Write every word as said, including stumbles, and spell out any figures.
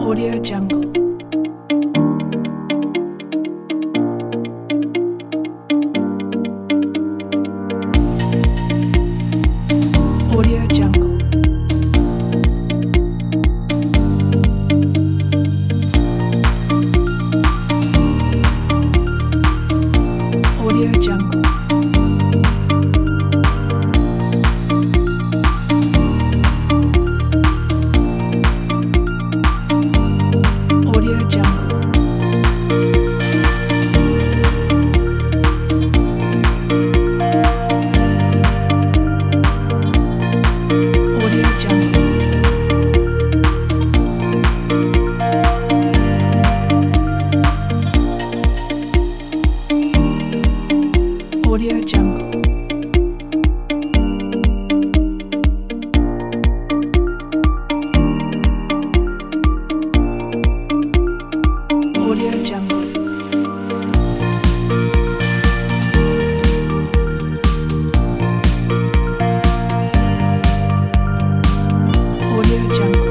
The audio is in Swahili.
Audio Jungle. Audio Jungle. Audio Jungle. Audio Jungle. Audio Jungle. Audio Jungle. Audio Jungle. Audio Jungle.